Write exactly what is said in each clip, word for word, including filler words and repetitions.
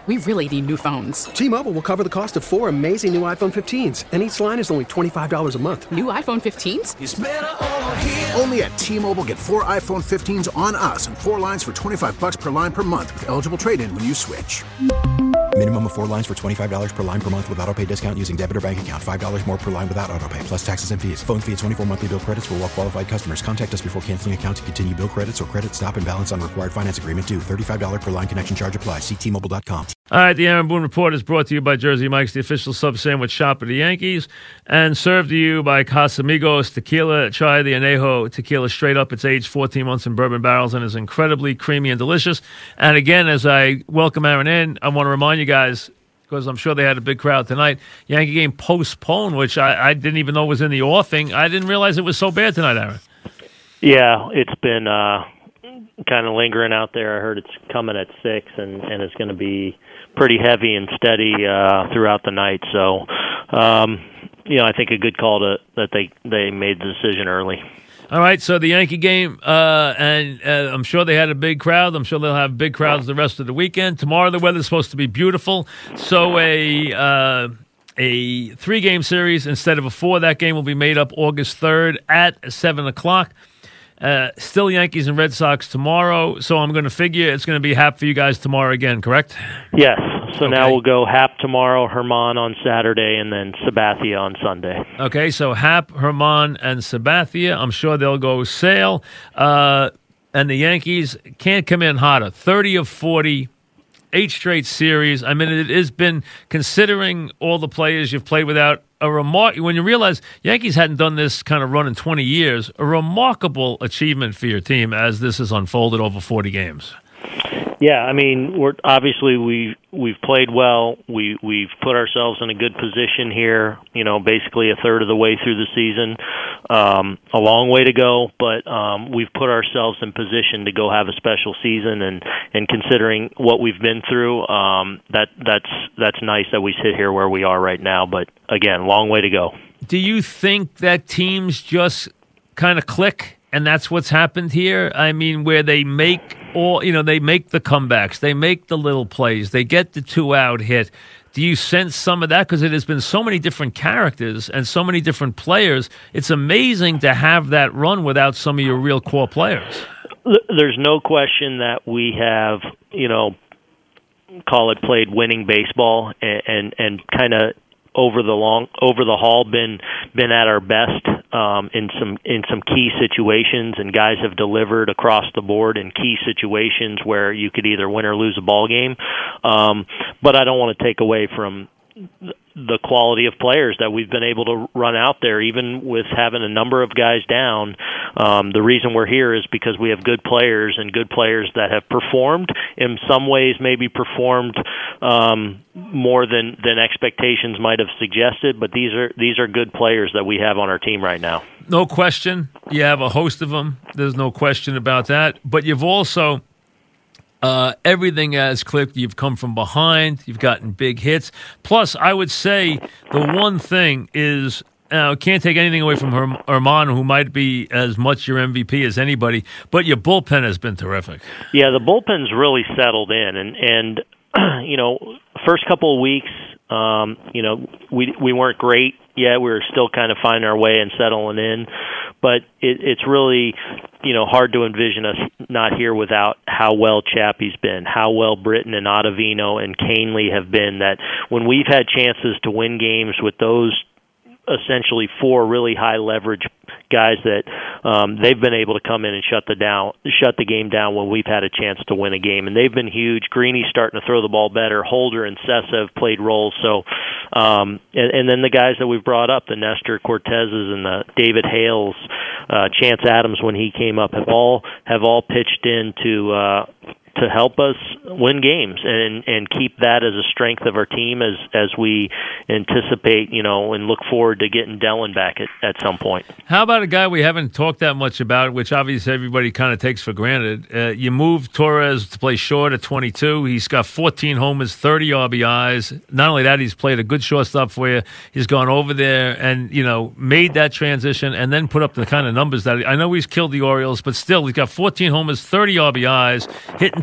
We really need new phones. T-Mobile will cover the cost of four amazing new iPhone fifteens, and each line is only twenty-five dollars a month. New iPhone fifteens? It's better over here. Only at T-Mobile, get four iPhone fifteens on us and four lines for twenty-five dollars per line per month with eligible trade-in when you switch. Minimum of four lines for twenty-five dollars per line per month with autopay discount using debit or bank account. five dollars more per line without autopay, plus taxes and fees. Phone fee at twenty-four monthly bill credits for well qualified customers. Contact us before canceling account to continue bill credits or credit stop and balance on required finance agreement due. thirty-five dollars per line connection charge applies. See T Mobile dot com. All right, the Aaron Boone Report is brought to you by Jersey Mike's, the official sub sandwich shop of the Yankees, and served to you by Casamigos Tequila. Try the Anejo Tequila straight up. It's aged fourteen months in bourbon barrels and is incredibly creamy and delicious. And again, as I welcome Aaron in, I want to remind you guys, because I'm sure they had a big crowd tonight, Yankee game postponed, which I, I didn't even know was in the offing. I didn't realize it was so bad tonight, Aaron. Yeah, it's been uh, kind of lingering out there. I heard it's coming at six, and, and it's going to be pretty heavy and steady uh, throughout the night. So, um, you know, I think a good call to that they, they made the decision early. All right, so the Yankee game, uh, and uh, I'm sure they had a big crowd. I'm sure they'll have big crowds the rest of the weekend. Tomorrow the weather's supposed to be beautiful. So a uh, a three-game series instead of a four. That game will be made up August third at seven o'clock. Uh, still Yankees and Red Sox tomorrow, so I'm going to figure it's going to be Hap for you guys tomorrow again, correct? Yes. So okay. Now we'll go Hap tomorrow, Herman on Saturday, and then Sabathia on Sunday. Okay, so Hap, Herman, and Sabathia. I'm sure they'll go Sale. Uh, and the Yankees can't come in hotter. thirty of forty, eight straight series. I mean, it has been, considering all the players you've played without, a remar- when you realize Yankees hadn't done this kind of run in twenty years, a remarkable achievement for your team as this has unfolded over forty games. Yeah, I mean, we're obviously we we've played well. We we've put ourselves in a good position here. You know, basically a third of the way through the season. Um, a long way to go, but um, we've put ourselves in position to go have a special season. And, and considering what we've been through, um, that that's that's nice that we sit here where we are right now. But again, long way to go. Do you think that teams just kind of click? And that's what's happened here. I mean, where they make all, you know, they make the comebacks, they make the little plays, they get the two-out hit. Do you sense some of that? Because it has been so many different characters and so many different players. It's amazing to have that run without some of your real core players. There's no question that we have, you know, call it played winning baseball and and, and kind of over the long over the haul been been at our best um, in some in some key situations, and guys have delivered across the board in key situations where you could either win or lose a ball game. Um, but I don't want to take away from the quality of players that we've been able to run out there, even with having a number of guys down. Um, the reason we're here is because we have good players and good players that have performed, in some ways maybe performed um, more than, than expectations might have suggested, but these are these are good players that we have on our team right now. No question. You have a host of them. There's no question about that. But you've also... Uh, everything has clicked. You've come from behind. You've gotten big hits. Plus, I would say the one thing is, uh, can't take anything away from Herm- Herman, who might be as much your M V P as anybody, but your bullpen has been terrific. Yeah, the bullpen's really settled in. And, and you know, first couple of weeks, um, you know, we we weren't great yet. We were still kind of finding our way and settling in. But it, it's really, you know, hard to envision us not here without how well Chappie's been, how well Britton and Ottavino and Canely have been, that when we've had chances to win games with those essentially four really high leverage guys, that um, they've been able to come in and shut the down, shut the game down when we've had a chance to win a game, and they've been huge. Greeny's starting to throw the ball better. Holder and Sessa have played roles. So, um, and, and then the guys that we've brought up, the Nestor Cortezes and the David Hales, uh, Chance Adams when he came up, have all have all pitched in to uh, to help us win games and and keep that as a strength of our team as as we anticipate, you know, and look forward to getting Dellin back at, at some point. How about a guy we haven't talked that much about, which obviously everybody kind of takes for granted? Uh, you moved Torres to play short at twenty-two. He's got fourteen homers, thirty R B Is. Not only that, he's played a good shortstop for you. He's gone over there and, you know, made that transition and then put up the kind of numbers that I know he's killed the Orioles, but still he's got fourteen homers, thirty R B Is, hitting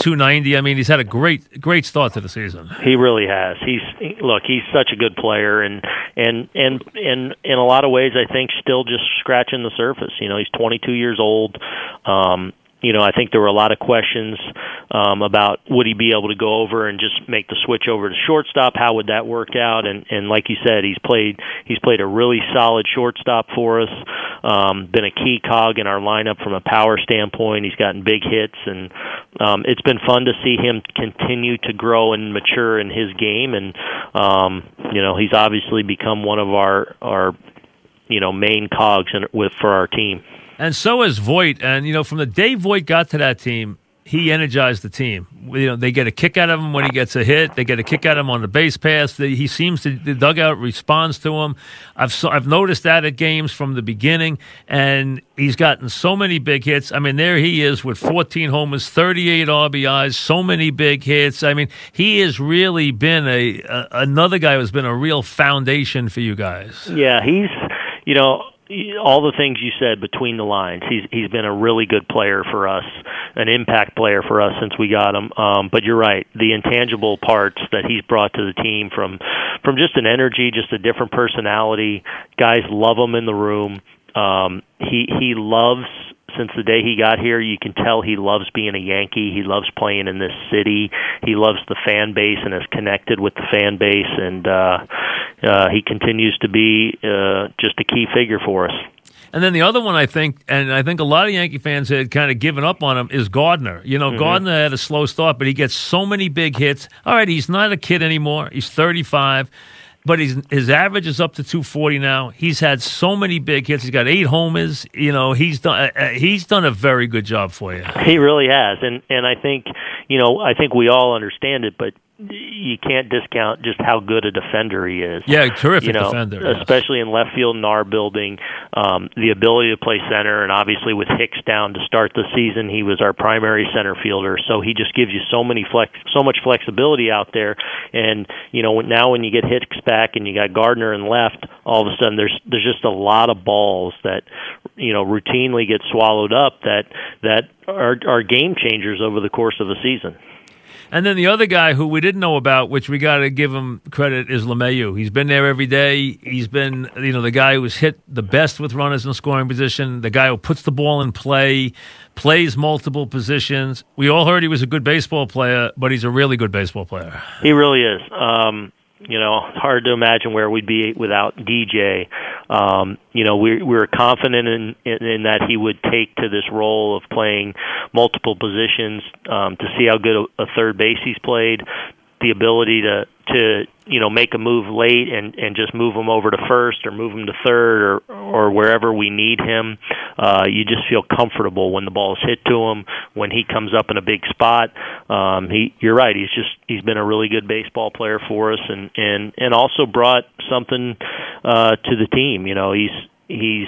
two ninety. I mean, he's had a great, great start to the season. He really has. He's look, he's such a good player, and and and and in a lot of ways, I think still just scratching the surface. You know, he's twenty-two years old. Um, You know, I think there were a lot of questions um, about would he be able to go over and just make the switch over to shortstop? How would that work out? And and like you said, he's played he's played a really solid shortstop for us. Um, been a key cog in our lineup from a power standpoint. He's gotten big hits, and um, it's been fun to see him continue to grow and mature in his game. And um, you know, he's obviously become one of our our you know main cogs in, with for our team. And so is Voit. And, you know, from the day Voit got to that team, he energized the team. You know, they get a kick out of him when he gets a hit. They get a kick out of him on the base pass. He seems to, the dugout responds to him. I've I've noticed that at games from the beginning, and he's gotten so many big hits. I mean, there he is with fourteen homers, thirty-eight R B Is, so many big hits. I mean, he has really been a, a another guy who's been a real foundation for you guys. Yeah, he's, you know, all the things you said between the lines. He's he's been a really good player for us, an impact player for us since we got him. Um, but you're right, the intangible parts that he's brought to the team from from just an energy, just a different personality. Guys love him in the room. Um, he he loves. Since the day he got here, you can tell he loves being a Yankee. He loves playing in this city. He loves the fan base and is connected with the fan base, and uh, uh, he continues to be uh, just a key figure for us. And then the other one, I think, and I think a lot of Yankee fans had kind of given up on him, is Gardner. You know, mm-hmm. Gardner had a slow start, but he gets so many big hits. All right, he's not a kid anymore. He's thirty-five. But he's, his average is up to two forty now. He's had so many big hits. He's got eight homers. You know, he's done. Uh, he's done a very good job for you. He really has, and and I think, you know, I think we all understand it, but you can't discount just how good a defender he is. Yeah, terrific you know, defender. Yes. Especially in left field in our building. Um, the ability to play center, and obviously with Hicks down to start the season, he was our primary center fielder. So he just gives you so many flex, so much flexibility out there. And you know, now when you get Hicks back and you got Gardner in left, all of a sudden there's there's just a lot of balls that you know routinely get swallowed up that that are, are game changers over the course of a season. And then the other guy who we didn't know about, which we got to give him credit, is LeMahieu. He's been there every day. He's been, you know, the guy who's hit the best with runners in scoring position, the guy who puts the ball in play, plays multiple positions. We all heard he was a good baseball player, but he's a really good baseball player. He really is. Um, you know, hard to imagine where we'd be without D J. Um, you know, we, we were confident in, in, in that he would take to this role of playing multiple positions um, to see how good a, a third base he's played, the ability to, to you know, make a move late and, and just move him over to first or move him to third or, or wherever we need him. Uh, you just feel comfortable when the ball is hit to him, when he comes up in a big spot. Um, he, you're right, he's just he's been a really good baseball player for us, and, and, and also brought something uh, to the team. You know, he's he's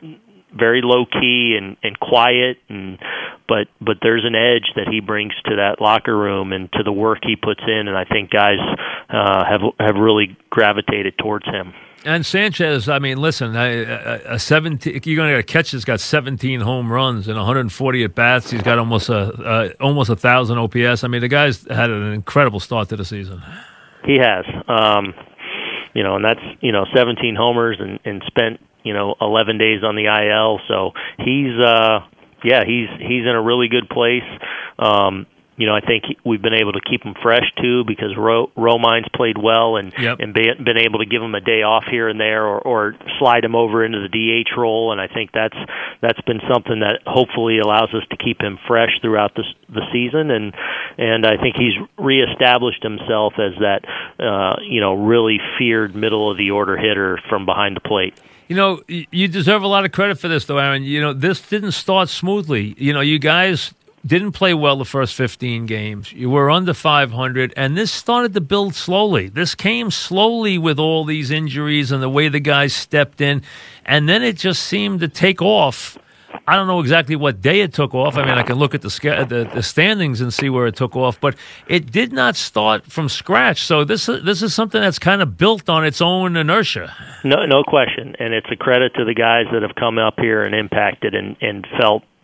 very low key and, and quiet, and but but there's an edge that he brings to that locker room and to the work he puts in, and I think guys uh, have have really gravitated towards him. And Sanchez, I mean, listen, a, a, a seventeen, you're going to get a catch that's got seventeen home runs and one hundred forty at bats. He's got almost a uh, almost a thousand O P S. I mean, the guy's had an incredible start to the season. He has, um, you know, and that's you know seventeen homers and, and spent you know eleven days on the I L. So he's, uh, yeah, he's he's in a really good place. Um, You know, I think we've been able to keep him fresh, too, because Ro- Romine's played well and, yep. and be, been able to give him a day off here and there or, or slide him over into the D H role, and I think that's that's been something that hopefully allows us to keep him fresh throughout the, the season, and and I think he's reestablished himself as that, uh, you know, really feared middle-of-the-order hitter from behind the plate. You know, you deserve a lot of credit for this, though, Aaron. You know, this didn't start smoothly. You know, you guys didn't play well the first fifteen games. You were under five hundred, and this started to build slowly. This came slowly with all these injuries and the way the guys stepped in, and then it just seemed to take off. I don't know exactly what day it took off. I mean, I can look at the, the, the standings and see where it took off, but it did not start from scratch. So this, this is something that's kind of built on its own inertia. No, no question, and it's a credit to the guys that have come up here and impacted and, and felt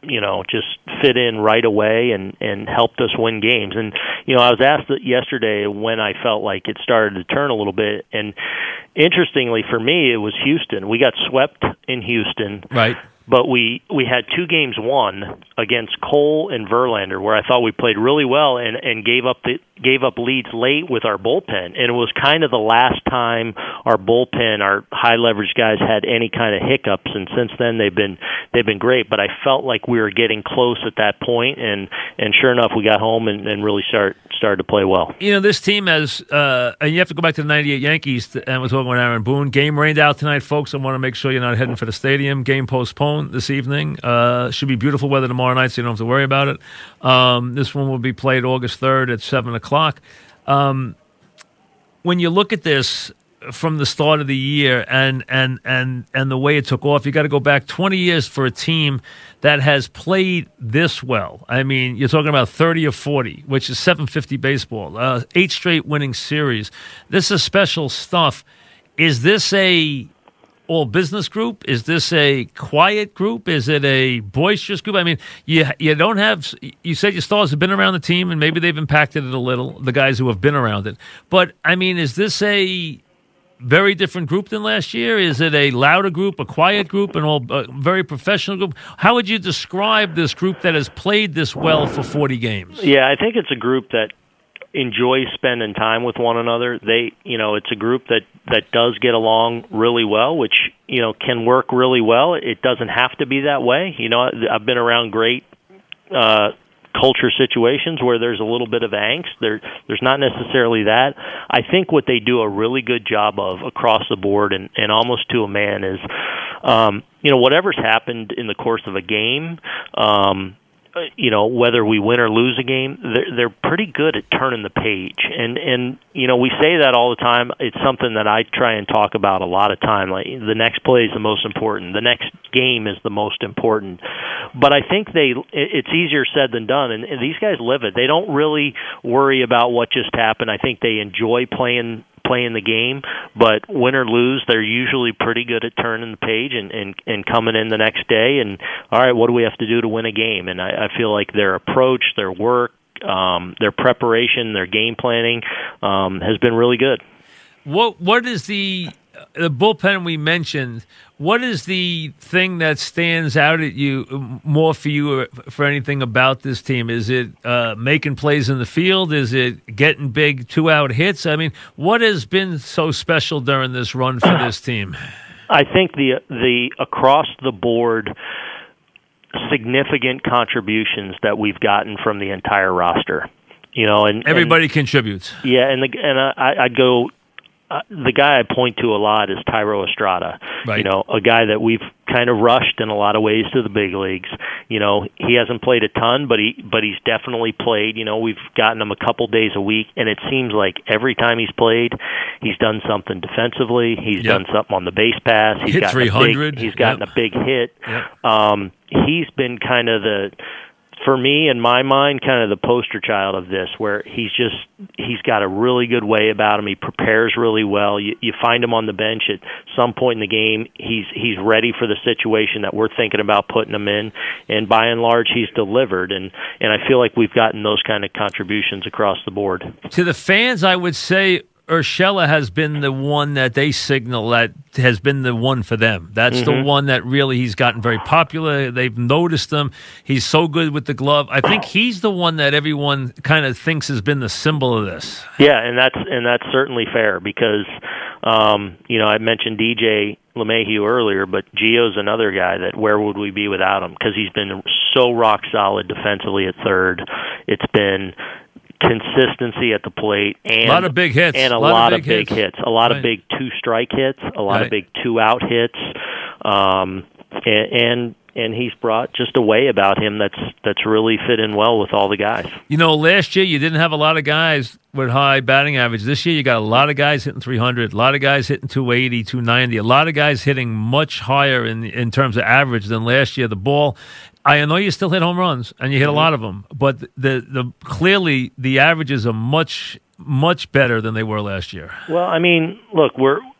you know, just fit in right away and, and helped us win games. And, you know, I was asked yesterday when I felt like it started to turn a little bit. And interestingly for me, it was Houston. We got swept in Houston. Right. But we, we had two games won against Cole and Verlander, where I thought we played really well and, and gave up the gave up leads late with our bullpen. And it was kind of the last time our bullpen, our high leverage guys, had any kind of hiccups. And since then, they've been they've been great. But I felt like we were getting close at that point, and, and sure enough, we got home and, and really start started to play well. You know, this team has, uh, and you have to go back to the ninety-eight Yankees, and we're talking about Aaron Boone. Game rained out tonight, folks. I want to make sure you're not heading for the stadium. Game postponed this evening. Uh, should be beautiful weather tomorrow night, so you don't have to worry about it. Um, this one will be played August third at seven o'clock. Um, when you look at this from the start of the year and and and and the way it took off, you got to go back twenty years for a team that has played this well. I mean, you're talking about thirty or forty, which is seven fifty baseball, uh, eight straight winning series. This is special stuff. Is this a all business group? Is this a quiet group? Is it a boisterous group? I mean, you you don't have, you said your stars have been around the team and maybe they've impacted it a little, the guys who have been around it. But, I mean, is this a very different group than last year? Is it a louder group, a quiet group, an all a very professional group? How would you describe this group that has played this well for forty games? Yeah, I think it's a group that enjoys spending time with one another. They, you know, it's a group that, that does get along really well, which, you know, can work really well. It doesn't have to be that way. You know, I've been around great uh, culture situations where there's a little bit of angst. There, there's not necessarily that. I think what they do a really good job of across the board and, and almost to a man is, um, you know, whatever's happened in the course of a game, um, you know, whether we win or lose a game, they're, they're pretty good at turning the page. And, and, you know, we say that all the time. It's something that I try and talk about a lot of time. Like, the next play is the most important. The next game is the most important. But I think they, it's easier said than done. And, and these guys live it. They don't really worry about what just happened. I think they enjoy playing playing the game, but win or lose, they're usually pretty good at turning the page and, and, and coming in the next day and, all right, what do we have to do to win a game? And I, I feel like their approach, their work, um, their preparation, their game planning um, has been really good. What What is the the bullpen we mentioned? What is the thing that stands out at you more for you or for anything about this team? Is it uh, making plays in the field? Is it getting big two-out hits? I mean, what has been so special during this run for this team? I think the the across the board significant contributions that we've gotten from the entire roster. You know, and everybody and, contributes. Yeah, and the, and I, I'd go. Uh, the guy I point to a lot is Thairo Estrada. Right. You know, a guy that we've kind of rushed in a lot of ways to the big leagues. You know, he hasn't played a ton, but he but he's definitely played. You know, we've gotten him a couple days a week, and it seems like every time he's played, he's done something defensively. He's yep. done something on the base pass. He's hit gotten three hundred. A big, he's gotten yep. a big hit. Yep. Um, he's been kind of the, for me, in my mind, kind of the poster child of this, where he's just, he's got a really good way about him. He prepares really well. You, you find him on the bench at some point in the game. He's he's ready for the situation that we're thinking about putting him in, and by and large, he's delivered. And, and I feel like we've gotten those kind of contributions across the board. To the fans, I would say Urshela has been the one that they signal that has been the one for them. That's mm-hmm. the one that really he's gotten very popular. They've noticed him. He's so good with the glove. I think he's the one that everyone kind of thinks has been the symbol of this. Yeah, and that's and that's certainly fair because, um, you know, I mentioned D J LeMahieu earlier, but Gio's another guy that where would we be without him? Because he's been so rock solid defensively at third. It's been consistency at the plate and a lot of big hits and a, a lot, lot of big, big hits. hits a lot right. of big two strike hits, a lot right. of big two out hits, um, and, and and he's brought just a way about him that's that's really fit in well with all the guys. You know, last year you didn't have a lot of guys with high batting average. This year you got a lot of guys hitting three hundred, a lot of guys hitting two eighty, two ninety, a lot of guys hitting much higher in in terms of average than last year. The ball, I know you still hit home runs, and you hit a lot of them, but the the clearly the averages are much much better than they were last year. Well, I mean, look, we're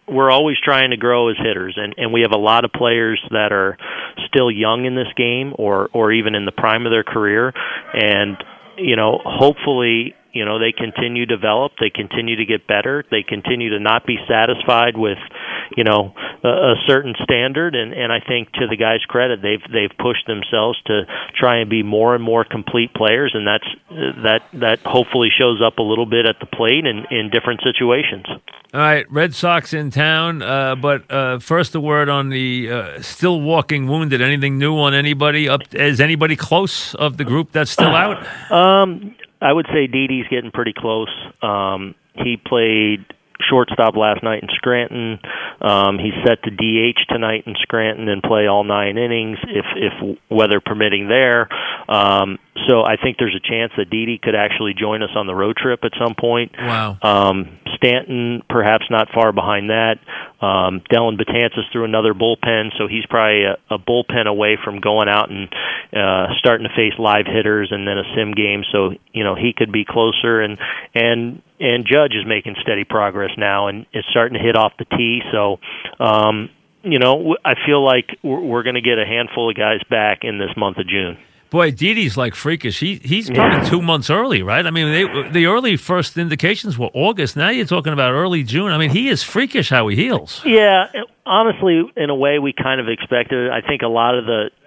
we're always trying to grow as hitters, and, and we have a lot of players that are still young in this game or, or even in the prime of their career. And, you know, hopefully, you know, they continue to develop, they continue to get better, they continue to not be satisfied with, you know, a, a certain standard. And, and I think to the guys' credit, they've they've pushed themselves to try and be more and more complete players, and that's that that hopefully shows up a little bit at the plate in, in different situations. All right, Red Sox in town, uh, but uh, first a word on the uh, still walking wounded. Anything new on anybody? Up is anybody close of the group that's still out? Um, I would say Didi's getting pretty close. Um, he played shortstop last night in Scranton. Um, he's set to D H tonight in Scranton and play all nine innings if if weather permitting there. Um, so I think there's a chance that Didi could actually join us on the road trip at some point. Wow. Um, Stanton, perhaps not far behind that. Um, Dellin Betances threw another bullpen, so he's probably a, a bullpen away from going out and uh, starting to face live hitters and then a sim game. So, you know, he could be closer. And and and Judge is making steady progress now and is starting to hit off the tee. So, um, you know, I feel like we're, we're going to get a handful of guys back in this month of June. Boy, Didi's like freakish. He he's probably yeah. two months early, right? I mean, they, the early first indications were August. Now you're talking about early June. I mean, he is freakish how he heals. Yeah, honestly, in a way, we kind of expected it. I think a lot of the,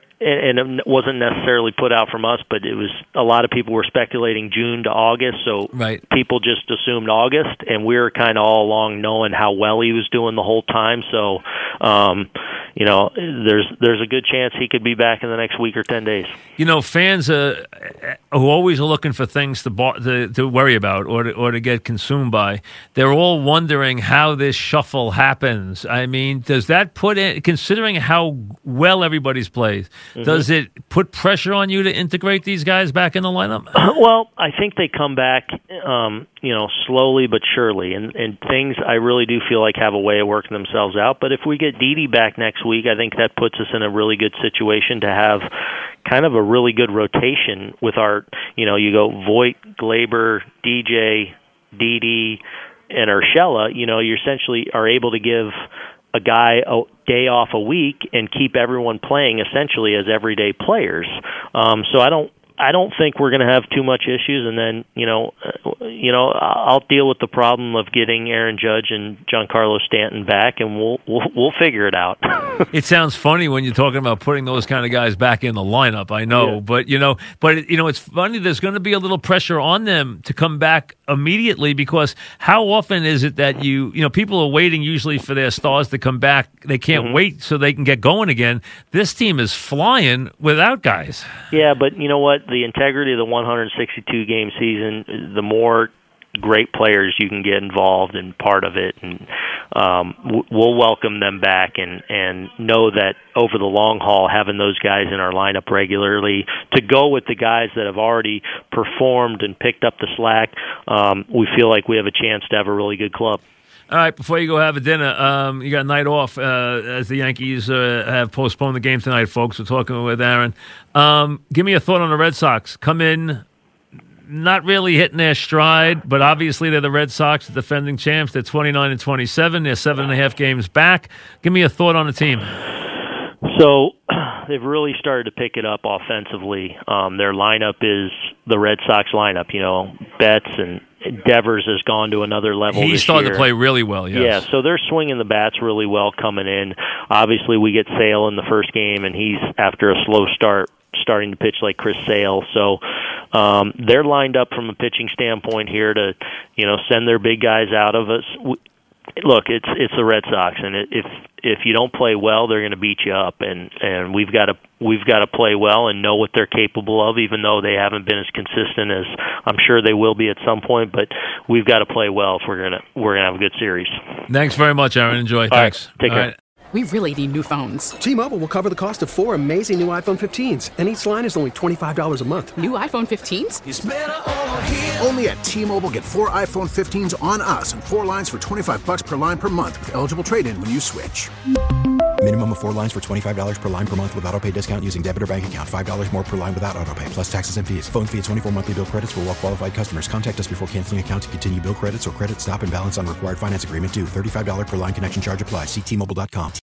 and it wasn't necessarily put out from us, but it was a lot of people were speculating June to August, so right. people just assumed August, and we were kind of all along knowing how well he was doing the whole time. So, um, you know, there's there's a good chance he could be back in the next week or ten days. You know, fans uh, who always are looking for things to, bar- to to worry about or to, or to get consumed by, they're all wondering how this shuffle happens. I mean, does that put in, considering how well everybody's played, mm-hmm. does it put pressure on you to integrate these guys back in the lineup? Well, I think they come back, um, you know, slowly but surely, and, and things I really do feel like have a way of working themselves out. But if we get Didi back next week, I think that puts us in a really good situation to have kind of a really good rotation with our, you know, you go Voit, Glaber, D J, Didi, and Urshela. You know, you essentially are able to give a guy a day off a week and keep everyone playing essentially as everyday players. Um, so I don't. I don't think we're going to have too much issues, and then you know, uh, you know, I'll deal with the problem of getting Aaron Judge and Giancarlo Stanton back, and we'll we'll, we'll figure it out. It sounds funny when you're talking about putting those kind of guys back in the lineup. I know, yeah. but you know, but you know, it's funny. There's going to be a little pressure on them to come back immediately because how often is it that you, you know, people are waiting usually for their stars to come back. They can't mm-hmm. wait so they can get going again. This team is flying without guys. Yeah, but you know what? The integrity of the one hundred sixty-two game season, the more great players you can get involved in part of it, and um, we'll welcome them back and, and know that over the long haul, having those guys in our lineup regularly to go with the guys that have already performed and picked up the slack, um, we feel like we have a chance to have a really good club. All right, before you go have a dinner, um, you got a night off uh, as the Yankees uh, have postponed the game tonight, folks. We're talking with Aaron. Um, give me a thought on the Red Sox. Come in, not really hitting their stride, but obviously they're the Red Sox, the defending champs. They're twenty-nine and twenty-seven. They're seven and a half games back. Give me a thought on the team. So they've really started to pick it up offensively. Um, their lineup is the Red Sox lineup. You know, Betts and Devers has gone to another level He this started year. to play really well, yes. Yeah, so they're swinging the bats really well coming in. Obviously, we get Sale in the first game, and he's, after a slow start, starting to pitch like Chris Sale. So um, they're lined up from a pitching standpoint here to, you know, send their big guys out of us. Look, it's it's the Red Sox, and if if you don't play well, they're going to beat you up, and, and we've got to we've got to play well and know what they're capable of, even though they haven't been as consistent as I'm sure they will be at some point. But we've got to play well if we're gonna we're gonna have a good series. Thanks very much, Aaron. Enjoy. All Thanks. Right, take All care. Right. We really need new phones. T-Mobile will cover the cost of four amazing new iPhone fifteens, and each line is only twenty-five dollars a month. New iPhone fifteens? It's better over here. Only at T-Mobile, get four iPhone fifteens on us and four lines for twenty-five bucks per line per month with eligible trade-in when you switch. Minimum of four lines for twenty-five dollars per line per month with auto pay discount using debit or bank account. five dollars more per line without auto pay, plus taxes and fees. Phone fee at twenty-four monthly bill credits for well qualified customers. Contact us before canceling account to continue bill credits or credit stop and balance on required finance agreement due. thirty-five dollars per line connection charge applies. See T Mobile dot com.